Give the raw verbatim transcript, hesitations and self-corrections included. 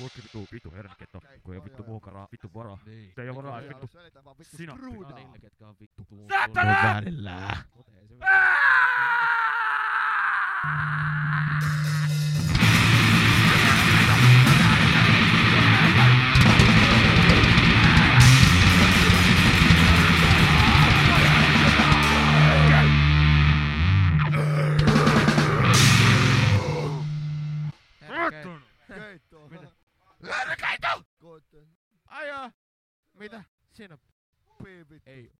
Kuokki vittu, vittu herneketo, kun ei oo vittu muuhun karaa, vittu varaa. Niin. Se ei oo varaa, ei vittu sinappi. No niille, ketkä on vittu tuun. Saatana! Välillä. Keitto. Mitä? Hernekeito! Koitte. Ai joo. Mitä? Siinä on Piipit. ei